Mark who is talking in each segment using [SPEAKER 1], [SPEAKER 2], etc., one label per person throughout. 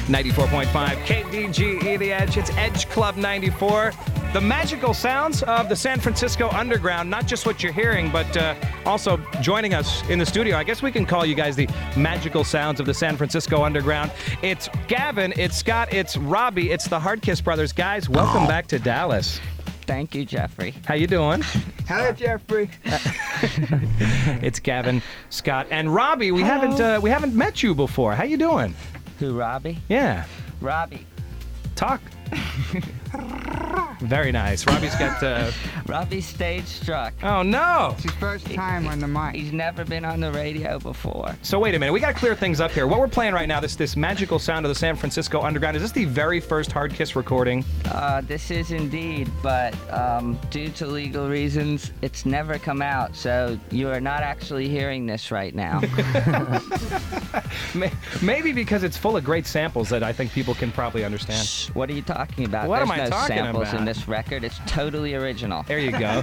[SPEAKER 1] 94.5 KDGE The Edge. It's Edge Club 94. The magical sounds of the San Francisco Underground, not just what you're hearing, but also joining us in the studio. I guess we can call you guys the magical sounds of the San Francisco Underground. It's Gavin, it's Scott, it's Robbie, it's the Hardkiss brothers. Guys, welcome back to Dallas.
[SPEAKER 2] Thank you, Jeffrey.
[SPEAKER 1] How you doing?
[SPEAKER 3] Hello, Jeffrey.
[SPEAKER 1] It's Gavin, Scott, and Robbie. We haven't met you before. How you doing?
[SPEAKER 2] Who, Robbie?
[SPEAKER 1] Yeah.
[SPEAKER 2] Robbie.
[SPEAKER 1] Talk. Very nice. Robbie's got...
[SPEAKER 2] Robbie's stage struck.
[SPEAKER 1] Oh, no.
[SPEAKER 3] It's his first time on the mic.
[SPEAKER 2] He's never been on the radio before.
[SPEAKER 1] So wait a minute. We got to clear things up here. What we're playing right now, this magical sound of the San Francisco Underground, is this the very first Hardkiss recording?
[SPEAKER 2] This is indeed, but due to legal reasons, it's never come out, so you are not actually hearing this right now.
[SPEAKER 1] Maybe because it's full of great samples that I think people can probably understand.
[SPEAKER 2] Shh, what are you talking about?
[SPEAKER 1] What
[SPEAKER 2] There's
[SPEAKER 1] am I
[SPEAKER 2] no
[SPEAKER 1] talking
[SPEAKER 2] samples
[SPEAKER 1] about?
[SPEAKER 2] in this record. It's totally original.
[SPEAKER 1] There you go.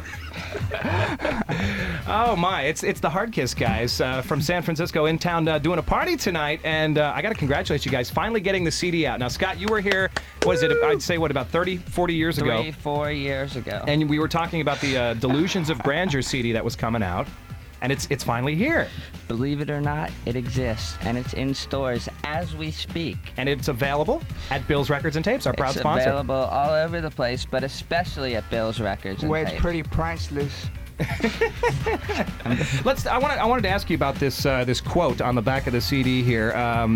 [SPEAKER 1] Oh my! It's the Hardkiss guys from San Francisco in town doing a party tonight, and I got to congratulate you guys finally getting the CD out. Now, Scott, you were here. Was it? I'd say about 30, 40 years ago.
[SPEAKER 2] 3-4 years ago.
[SPEAKER 1] And we were talking about the Delusions of Grandeur CD that was coming out, and it's finally here.
[SPEAKER 2] Believe it or not, it exists, and it's in stores as we speak.
[SPEAKER 1] And it's available at Bill's Records and Tapes, our proud sponsor.
[SPEAKER 2] It's available all over the place, but especially at Bill's Records and
[SPEAKER 3] Where
[SPEAKER 2] Tapes.
[SPEAKER 3] it's pretty priceless.
[SPEAKER 1] I wanted to ask you about this quote on the back of the CD here.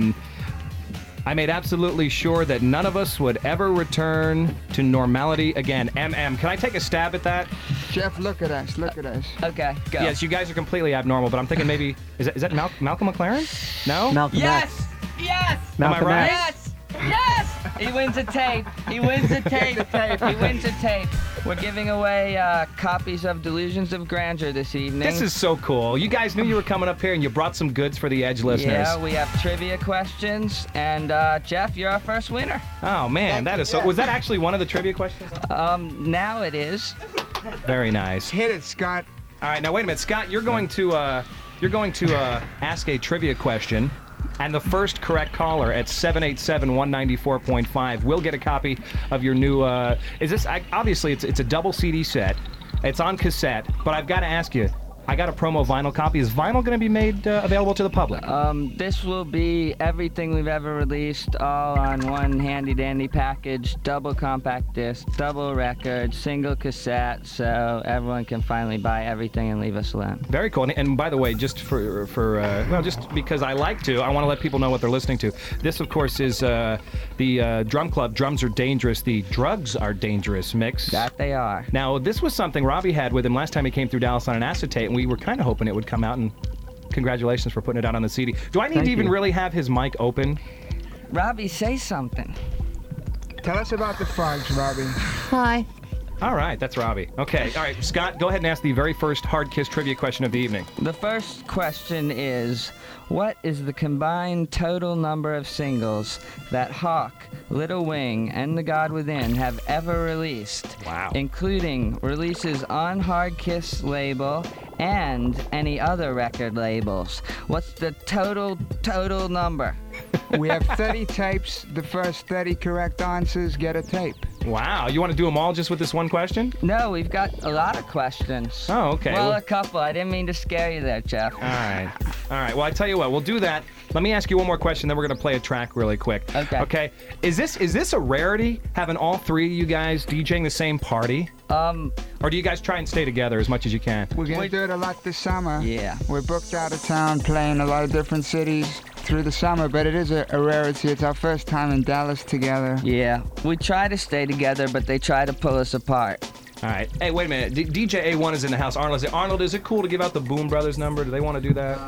[SPEAKER 1] I made absolutely sure that none of us would ever return to normality again. MM, can I take a stab at that?
[SPEAKER 3] Jeff, look at us. Look at us.
[SPEAKER 2] Okay, go.
[SPEAKER 1] Yes, you guys are completely abnormal, but I'm thinking maybe is that Malcolm McLaren? No.
[SPEAKER 4] Malcolm
[SPEAKER 2] Yes! Yes!
[SPEAKER 1] Am I right?
[SPEAKER 2] Yes! Yes! He wins a tape. He wins a tape. He wins a tape. We're giving away copies of Delusions of Grandeur this evening.
[SPEAKER 1] This is so cool. You guys knew you were coming up here, and you brought some goods for the Edge listeners.
[SPEAKER 2] Yeah, we have trivia questions, and Jeff, you're our first winner.
[SPEAKER 1] Oh man, that is so. Was that actually one of the trivia questions?
[SPEAKER 2] Now it is.
[SPEAKER 1] Very nice.
[SPEAKER 3] Hit it, Scott.
[SPEAKER 1] All right, now wait a minute, Scott. You're going to ask a trivia question. And the first correct caller at 787-194.5 will get a copy of your new. Obviously, it's a double CD set. It's on cassette, but I've got to ask you. I got a promo vinyl copy. Is vinyl going to be made available to the public?
[SPEAKER 2] This will be everything we've ever released, all on one handy-dandy package, double compact disc, double record, single cassette, so everyone can finally buy everything and leave us alone.
[SPEAKER 1] Very cool. And by the way, just just because I like to, I want to let people know what they're listening to. This, of course, is the Drum Club, Drums Are Dangerous, the Drugs Are Dangerous mix.
[SPEAKER 2] That they are.
[SPEAKER 1] Now, this was something Robbie had with him last time he came through Dallas on an acetate, and we were kind of hoping it would come out, and congratulations for putting it out on the CD. Do I need to even really have his mic open?
[SPEAKER 2] Robbie, say something.
[SPEAKER 3] Tell us about the frogs, Robbie.
[SPEAKER 4] Hi.
[SPEAKER 1] All right, that's Robbie. Okay, all right, Scott, go ahead and ask the very first Hardkiss trivia question of the evening.
[SPEAKER 2] The first question is, what is the combined total number of singles that Hawk, Little Wing, and The God Within have ever released?
[SPEAKER 1] Wow.
[SPEAKER 2] Including releases on Hardkiss label and any other record labels. What's the total number?
[SPEAKER 3] We have 30 tapes. The first 30 correct answers get a tape.
[SPEAKER 1] Wow, you want to do them all just with this one question?
[SPEAKER 2] No, we've got a lot of questions.
[SPEAKER 1] Oh, okay.
[SPEAKER 2] Well, a couple. I didn't mean to scare you there, Jeff.
[SPEAKER 1] All right. Well, I tell you what, we'll do that. Let me ask you one more question, then we're going to play a track really quick. Okay. Is this a rarity, having all three of you guys DJing the same party? Or do you guys try and stay together as much as you can?
[SPEAKER 3] We're going to do it a lot this summer.
[SPEAKER 2] Yeah.
[SPEAKER 3] We're booked out of town playing a lot of different cities through the summer, but it is a rarity. It's our first time in Dallas together.
[SPEAKER 2] Yeah. We try to stay together, but they try to pull us apart.
[SPEAKER 1] All right. Hey, wait a minute. DJ A1 is in the house. Arnold, is it cool to give out the Boom Brothers number? Do they want to do that?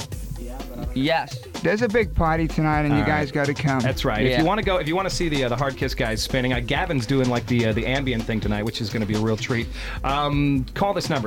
[SPEAKER 2] Yes.
[SPEAKER 3] There's a big party tonight, and you guys got to come.
[SPEAKER 1] That's right.
[SPEAKER 2] Yeah.
[SPEAKER 1] If you want to see the Hardkiss guys spinning, Gavin's doing like the ambient thing tonight, which is going to be a real treat. Call this number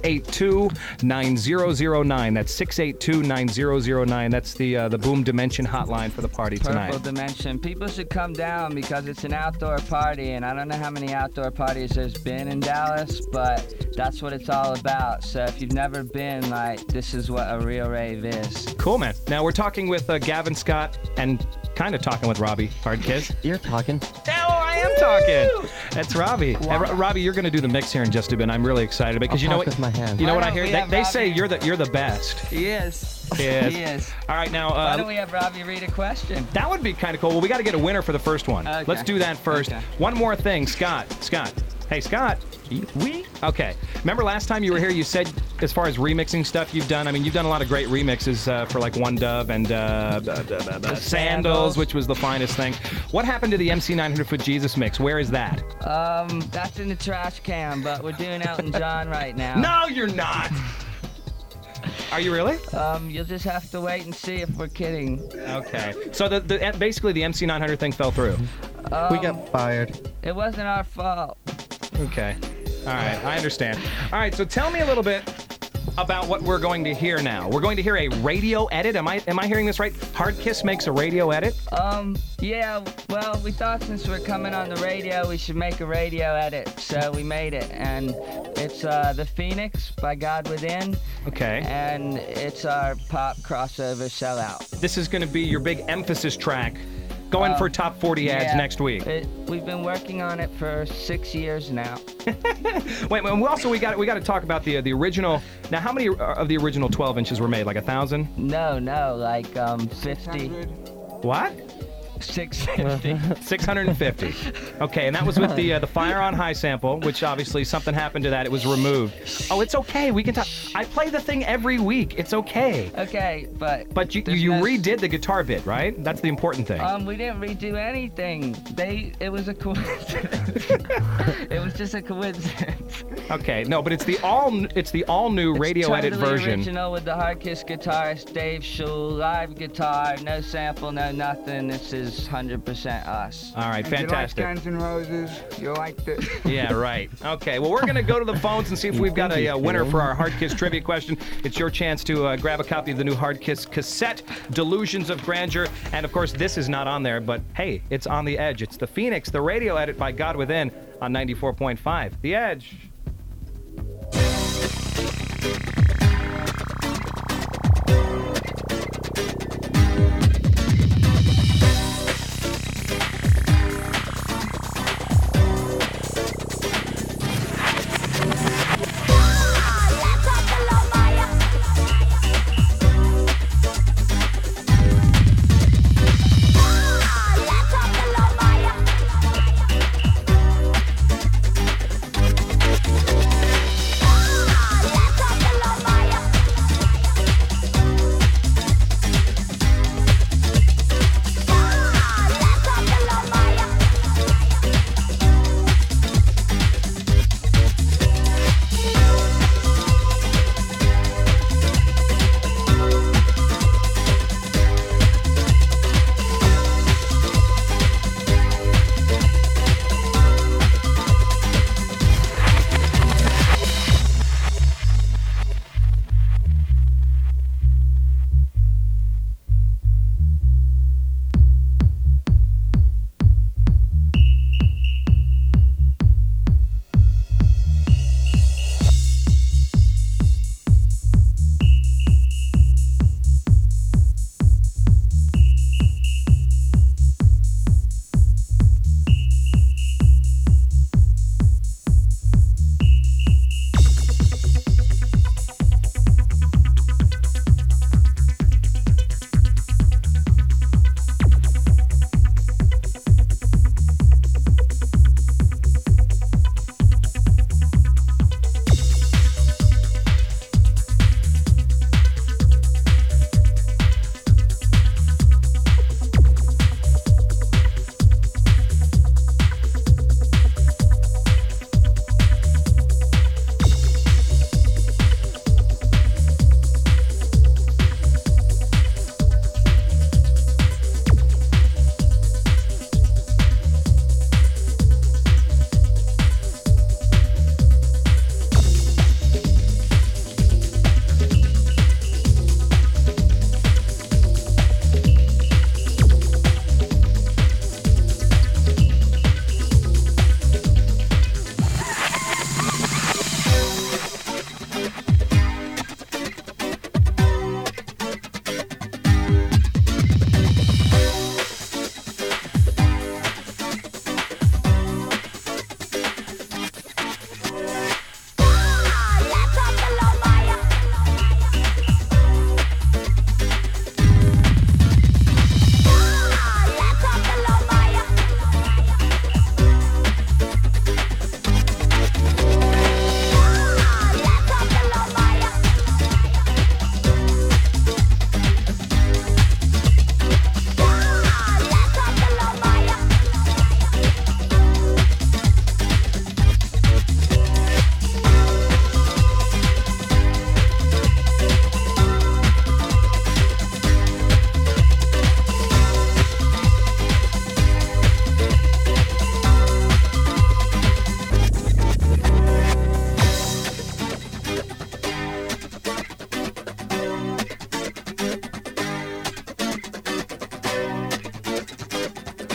[SPEAKER 1] 682-9009. That's 682-9009. That's the Boom Dimension hotline for the party tonight.
[SPEAKER 2] Purple Dimension. People should come down because it's an outdoor party, and I don't know how many outdoor parties there's been in Dallas, but that's what it's all about. So if you've never been, this is what a real rave is.
[SPEAKER 1] Cool, man. Now we're talking with Gavin, Scott, and kind of talking with Robbie Hardkiss.
[SPEAKER 4] You're talking.
[SPEAKER 1] Oh, I am talking. That's Robbie. Hey, Robbie, you're going to do the mix here in just a bit. I'm really excited because
[SPEAKER 4] I'll
[SPEAKER 1] you know
[SPEAKER 4] talk
[SPEAKER 1] what?
[SPEAKER 4] with my hand.
[SPEAKER 1] You know
[SPEAKER 2] Why
[SPEAKER 1] what I
[SPEAKER 2] don't
[SPEAKER 1] hear?
[SPEAKER 2] we
[SPEAKER 1] They
[SPEAKER 2] have
[SPEAKER 1] say
[SPEAKER 2] Robbie?
[SPEAKER 1] you're the best.
[SPEAKER 2] He is.
[SPEAKER 1] Yes.
[SPEAKER 2] He is.
[SPEAKER 1] All right, now
[SPEAKER 2] Why don't we have Robbie read a question?
[SPEAKER 1] that would be kind of cool. Well, we got to get a winner for the first one.
[SPEAKER 2] Okay.
[SPEAKER 1] Let's do that first.
[SPEAKER 2] Okay.
[SPEAKER 1] One more thing, Scott. Hey, Scott. Okay. Remember last time you were here, you said as far as remixing stuff you've done, I mean, you've done a lot of great remixes for like One Dove and Sandals, which was the finest thing. What happened to the MC 900 Foot Jesus mix? Where is that?
[SPEAKER 2] That's in the trash can, but we're doing Elton John right now.
[SPEAKER 1] No, you're not. Are you really?
[SPEAKER 2] You'll just have to wait and see if we're kidding.
[SPEAKER 1] Okay. So basically the MC 900 thing fell through.
[SPEAKER 4] We got fired.
[SPEAKER 2] It wasn't our fault.
[SPEAKER 1] Okay. All right, I understand. All right, so tell me a little bit about what we're going to hear now. We're going to hear a radio edit. Am I hearing this right? Hardkiss makes a radio edit?
[SPEAKER 2] Yeah, well, we thought since we're coming on the radio, we should make a radio edit. So we made it, and it's The Phoenix by God Within.
[SPEAKER 1] Okay.
[SPEAKER 2] And it's our pop crossover sellout.
[SPEAKER 1] This is going to be your big emphasis track going for top 40 ads
[SPEAKER 2] Yeah,
[SPEAKER 1] next week.
[SPEAKER 2] We've been working on it for 6 years now.
[SPEAKER 1] Wait, we got to talk about the original. Now, how many of the original 12 inches were made? Like 1,000?
[SPEAKER 2] No, like 50.
[SPEAKER 1] What?
[SPEAKER 2] 650.
[SPEAKER 1] 650. Okay, and that was with the Fire on High sample, which obviously something happened to that. It was removed. Oh, it's okay. We can talk. I play the thing every week. It's okay.
[SPEAKER 2] Okay,
[SPEAKER 1] But you redid the guitar bit, right? That's the important thing.
[SPEAKER 2] We didn't redo anything. It was a coincidence. It was just a coincidence.
[SPEAKER 1] Okay, no, but it's the all new radio edit
[SPEAKER 2] totally
[SPEAKER 1] version.
[SPEAKER 2] Original with the Hardkiss guitarist Dave Schul, live guitar, no sample, no nothing. This is 100% us.
[SPEAKER 1] All right,
[SPEAKER 3] And
[SPEAKER 1] fantastic.
[SPEAKER 3] You like Guns N' Roses? You like this?
[SPEAKER 1] Yeah, right. Okay, well, we're going to go to the phones and see if we've got a winner for our Hardkiss trivia question. It's your chance to grab a copy of the new Hardkiss cassette, Delusions of Grandeur. And, of course, this is not on there, but, hey, it's on the Edge. It's The Phoenix, the radio edit by God Within on 94.5. The Edge.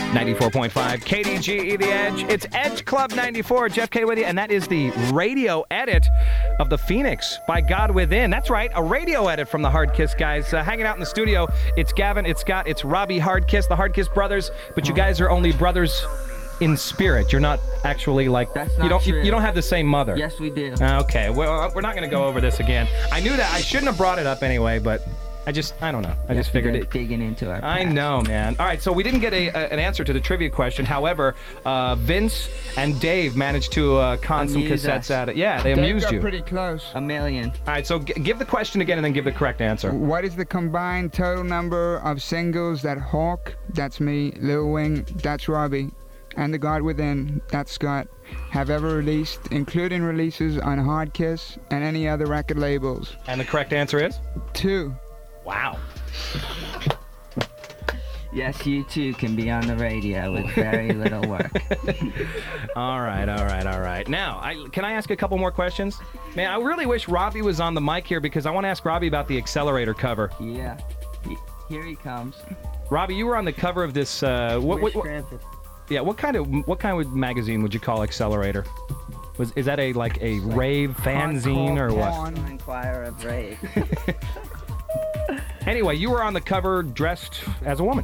[SPEAKER 1] 94.5 KDGE The Edge. It's Edge Club 94. Jeff K with you, and that is the radio edit of The Phoenix by God Within. That's right, a radio edit from the Hard Kiss guys. Hanging out in the studio, it's Gavin, it's Scott, it's Robbie Hard Kiss, the Hard Kiss brothers, but you guys are only brothers in spirit. You're not actually like,
[SPEAKER 2] That's not
[SPEAKER 1] you
[SPEAKER 2] true.
[SPEAKER 1] don't have the same mother.
[SPEAKER 2] Yes, we do.
[SPEAKER 1] Okay, well, we're not going to go over this again. I knew that. I shouldn't have brought it up anyway, but I don't know. I just figured it.
[SPEAKER 2] Digging into our
[SPEAKER 1] I
[SPEAKER 2] past.
[SPEAKER 1] know, man. All right, so we didn't get an answer to the trivia question. However, Vince and Dave managed to con some
[SPEAKER 2] Amuse
[SPEAKER 1] cassettes
[SPEAKER 2] us.
[SPEAKER 1] out of it. Yeah, they
[SPEAKER 3] Dave
[SPEAKER 1] amused
[SPEAKER 3] got
[SPEAKER 1] you.
[SPEAKER 3] pretty close.
[SPEAKER 2] A million.
[SPEAKER 1] All right, so give the question again and then give the correct answer.
[SPEAKER 3] What is the combined total number of singles that Hawk, that's me, Lil Wing, that's Robbie, and The God Within, that's Scott, have ever released, including releases on Hard Kiss and any other record labels?
[SPEAKER 1] And the correct answer is?
[SPEAKER 3] 2.
[SPEAKER 1] Wow.
[SPEAKER 2] Yes, you too can be on the radio with very little work.
[SPEAKER 1] All right. Now, can I ask a couple more questions? Man, I really wish Robbie was on the mic here because I want to ask Robbie about the Accelerator cover.
[SPEAKER 2] Yeah. Here he comes.
[SPEAKER 1] Robbie, you were on the cover of this. What kind of magazine would you call Accelerator? Is that a rave fanzine or what?
[SPEAKER 3] Hardcore porn.
[SPEAKER 2] Inquire of Rave.
[SPEAKER 1] Anyway, you were on the cover dressed as a woman.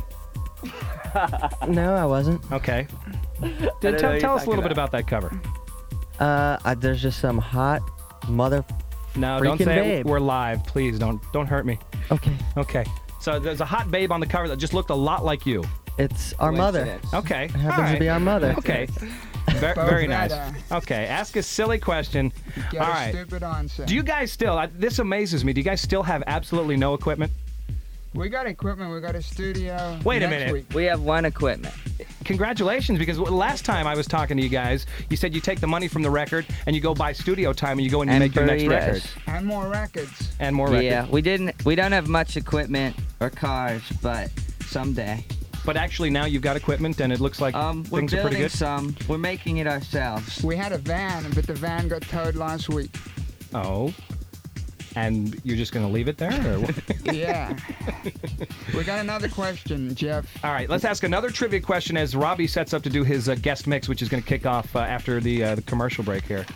[SPEAKER 4] No, I wasn't.
[SPEAKER 1] Okay.
[SPEAKER 2] know
[SPEAKER 1] Tell
[SPEAKER 2] what
[SPEAKER 1] us
[SPEAKER 2] you're
[SPEAKER 1] a little bit
[SPEAKER 2] talking
[SPEAKER 1] about that cover.
[SPEAKER 4] There's just some hot mother.
[SPEAKER 1] No, don't
[SPEAKER 4] Freaking
[SPEAKER 1] say
[SPEAKER 4] babe.
[SPEAKER 1] we're live, please. Don't hurt me.
[SPEAKER 4] Okay.
[SPEAKER 1] Okay. So there's a hot babe on the cover that just looked a lot like you.
[SPEAKER 4] It's our mother.
[SPEAKER 2] Coincidence.
[SPEAKER 1] Okay.
[SPEAKER 4] It happens to be our mother.
[SPEAKER 1] Okay. Very nice. Okay. Ask a silly question.
[SPEAKER 3] Get
[SPEAKER 1] All
[SPEAKER 3] a
[SPEAKER 1] right.
[SPEAKER 3] stupid answer.
[SPEAKER 1] Do you guys still? This amazes me. Do you guys still have absolutely no equipment?
[SPEAKER 3] We got equipment. We got a studio.
[SPEAKER 1] Wait a
[SPEAKER 3] next
[SPEAKER 1] minute.
[SPEAKER 3] week.
[SPEAKER 2] We have one equipment.
[SPEAKER 1] Congratulations, because last time I was talking to you guys, you said you take the money from the record and you go buy studio time and you go and you
[SPEAKER 2] And
[SPEAKER 1] make your next
[SPEAKER 2] burritos.
[SPEAKER 1] record
[SPEAKER 3] And more records.
[SPEAKER 1] and more records.
[SPEAKER 2] Yeah, we don't have much equipment or cars, but someday.
[SPEAKER 1] But actually now you've got equipment and it looks like
[SPEAKER 2] We're
[SPEAKER 1] things are pretty
[SPEAKER 2] building
[SPEAKER 1] good.
[SPEAKER 2] some. We're making it ourselves.
[SPEAKER 3] We had a van, but the van got towed last week.
[SPEAKER 1] Oh. And you're just going to leave it there? Or what?
[SPEAKER 3] Yeah. We got another question, Jeff.
[SPEAKER 1] All right, let's ask another trivia question as Robbie sets up to do his guest mix, which is going to kick off after the commercial break here.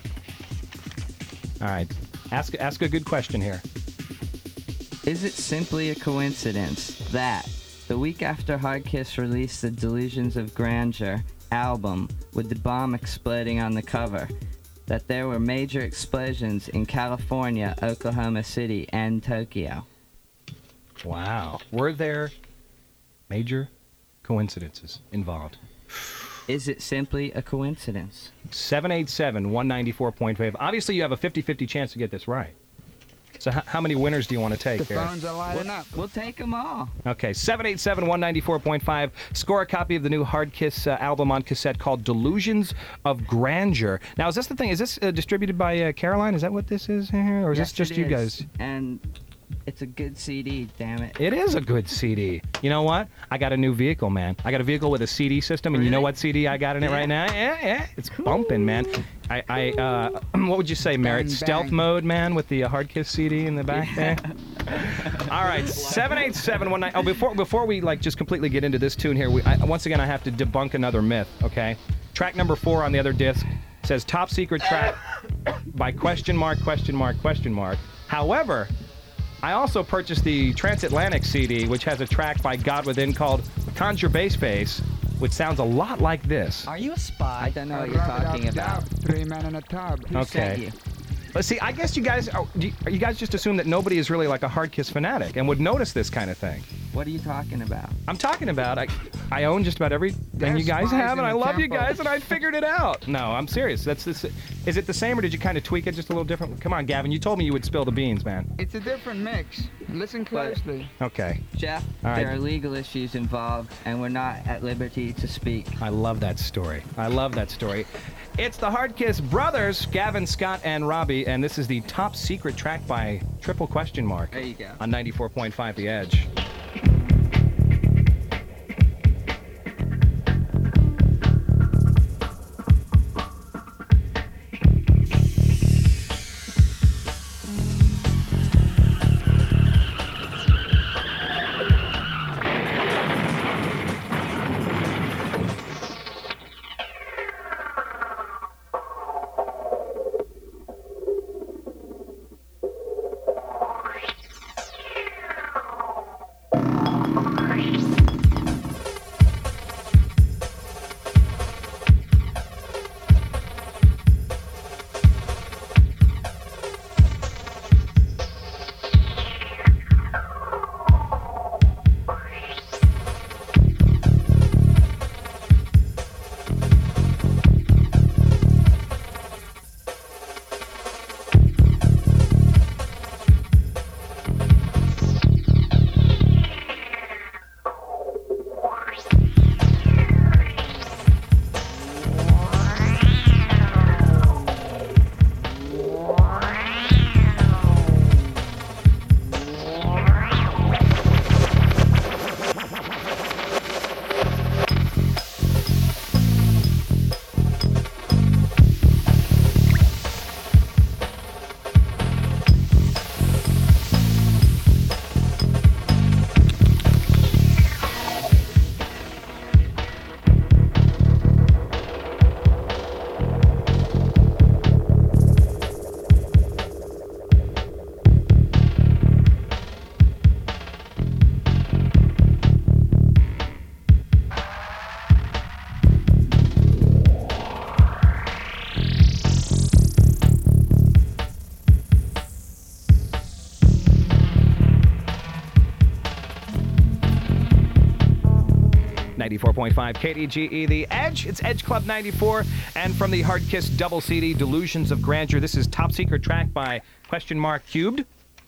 [SPEAKER 1] All right. Ask a good question here.
[SPEAKER 2] Is it simply a coincidence that the week after Hard Kiss released the Delusions of Grandeur album with the bomb exploding on the cover, that there were major explosions in California, Oklahoma City, and Tokyo?
[SPEAKER 1] Wow. Were there major coincidences involved?
[SPEAKER 2] Is it simply a coincidence?
[SPEAKER 1] 787-194.5. Obviously, you have a 50-50 chance to get this right. So how many winners do you want to take
[SPEAKER 3] The
[SPEAKER 1] here?
[SPEAKER 3] phones are lighting up.
[SPEAKER 2] We'll take them all.
[SPEAKER 1] Okay, 787-194.5. Score a copy of the new Hard Kiss album on cassette called Delusions of Grandeur. Now, is this the thing? Is this distributed by Caroline? Is that what this is here? Or is
[SPEAKER 2] Yes,
[SPEAKER 1] this just
[SPEAKER 2] it
[SPEAKER 1] you
[SPEAKER 2] is.
[SPEAKER 1] guys?
[SPEAKER 2] And it's a good CD, damn it.
[SPEAKER 1] It is a good CD. You know what? I got a new vehicle, man. I got a vehicle with a CD system, and you know
[SPEAKER 2] Really?
[SPEAKER 1] what CD I got in it right now? Yeah. It's bumping, man. What would you say, Merritt?
[SPEAKER 3] Bang,
[SPEAKER 1] Stealth
[SPEAKER 3] bang.
[SPEAKER 1] mode, man, with the Hard Kiss CD in the back there? All right, 787-19. Oh, before we just completely get into this tune here, once again I have to debunk another myth. Okay, track number 4 on the other disc says top secret track by ? However, I also purchased the Transatlantic CD, which has a track by God Within called Conjure Bass Face, which sounds a lot like this.
[SPEAKER 4] Are you a spy?
[SPEAKER 2] I don't know what
[SPEAKER 3] I'd
[SPEAKER 2] you're
[SPEAKER 3] rub it up
[SPEAKER 2] talking about.
[SPEAKER 3] dub, 3 men in a tub.
[SPEAKER 2] Who sent
[SPEAKER 1] Okay.
[SPEAKER 2] you?
[SPEAKER 1] Let's see, I guess you guys just assume that nobody is really like a Hard Kiss fanatic and would notice this kind of thing.
[SPEAKER 2] What are you talking about?
[SPEAKER 1] I'm talking about, I own just about everything
[SPEAKER 3] They're
[SPEAKER 1] you guys
[SPEAKER 3] spies
[SPEAKER 1] have,
[SPEAKER 3] in
[SPEAKER 1] and I
[SPEAKER 3] the
[SPEAKER 1] love you
[SPEAKER 3] temple.
[SPEAKER 1] guys, and I figured it out. No, I'm serious. Is it the same, or did you kind of tweak it just a little different? Come on, Gavin, you told me you would spill the beans, man.
[SPEAKER 3] It's a different mix. Listen closely.
[SPEAKER 1] Okay.
[SPEAKER 2] Jeff,
[SPEAKER 1] All right.
[SPEAKER 2] there are legal issues involved, and we're not at liberty to speak.
[SPEAKER 1] I love that story. It's the Hard Kiss brothers, Gavin, Scott, and Robbie, and this is the top secret track by ?
[SPEAKER 2] There you go.
[SPEAKER 1] on 94.5 The Edge. 94.5 KDGE, The Edge. It's Edge Club 94. And from the Hard Kiss double CD, Delusions of Grandeur, this is Top Secret track by Cubed.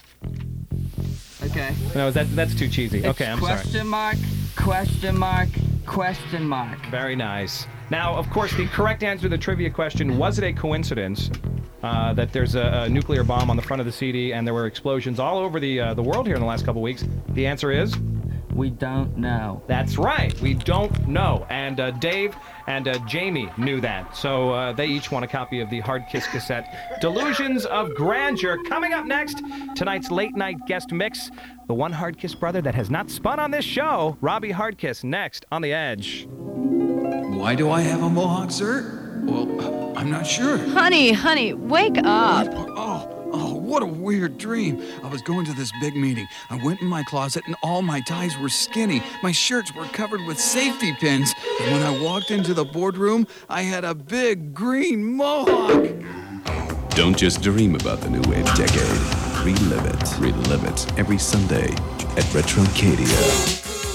[SPEAKER 2] Okay.
[SPEAKER 1] No, that's too cheesy. Okay, I'm sorry.
[SPEAKER 2] Question mark.
[SPEAKER 1] Very nice. Now, of course, the correct answer to the trivia question, was it a coincidence that there's a nuclear bomb on the front of the CD and there were explosions all over the world here in the last couple weeks? The answer is?
[SPEAKER 2] We don't know.
[SPEAKER 1] That's right. We don't know. And Dave and Jamie knew that. So they each won a copy of the Hard Kiss cassette, Delusions of Grandeur. Coming up next, tonight's late night guest mix, the one Hard Kiss brother that has not spun on this show, Robbie Hardkiss, next on The Edge.
[SPEAKER 5] Why do I have a mohawk, sir? Well, I'm not sure.
[SPEAKER 6] Honey, wake up.
[SPEAKER 5] Oh, what a weird dream. I was going to this big meeting. I went in my closet and all my ties were skinny. My shirts were covered with safety pins. And when I walked into the boardroom, I had a big green mohawk.
[SPEAKER 7] Don't just dream about the new wave decade. Relive it every Sunday at Retrocadia.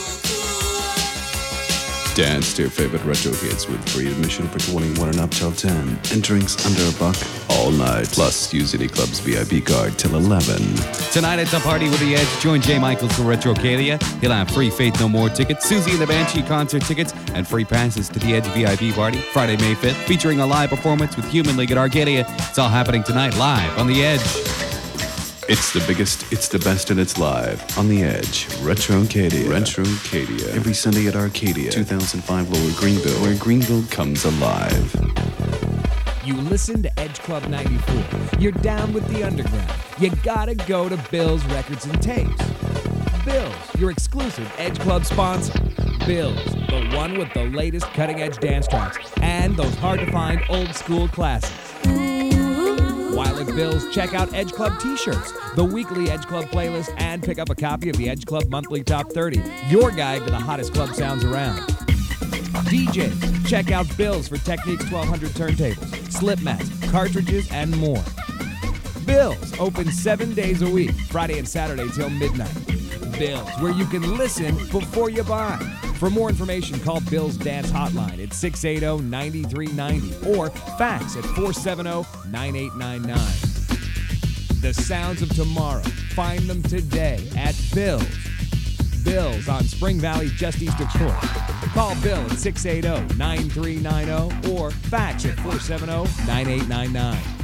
[SPEAKER 7] Dance to your favorite retro hits with free admission for 21 and up till 10 and drinks under $1 all night. Plus, use City Club's VIP card till 11.
[SPEAKER 8] Tonight it's a party with The Edge. Join Jay Michaels for Retrocadia. He'll have free Faith No More tickets, Susie and the Banshee concert tickets, and free passes to the Edge VIP party Friday, May 5th, featuring a live performance with Human League at Arcadia. It's all happening tonight live on The Edge.
[SPEAKER 7] It's the biggest, it's the best, and it's live on The Edge. Retrocadia. Every Sunday at Arcadia, 2005 Lower Greenville, where Greenville comes alive.
[SPEAKER 9] You listen to Edge Club 94. You're down with the underground. You gotta go to Bill's Records and Tapes. Bill's, your exclusive Edge Club sponsor. Bill's, the one with the latest cutting-edge dance tracks and those hard-to-find old-school classics. While at Bill's, check out Edge Club t-shirts, the weekly Edge Club playlist, and pick up a copy of the Edge Club Monthly Top 30, your guide to the hottest club sounds around. DJs, check out Bill's for Technics 1200 turntables, slip mats, cartridges, and more. Bill's, open 7 days a week, Friday and Saturday till midnight. Bill's, where you can listen before you buy. For more information, call Bill's Dance Hotline at 680-9390 or fax at 470-9899. The sounds of tomorrow. Find them today at Bill's. Bill's on Spring Valley, just east of Troy. Call Bill at 680-9390 or fax at 470-9899.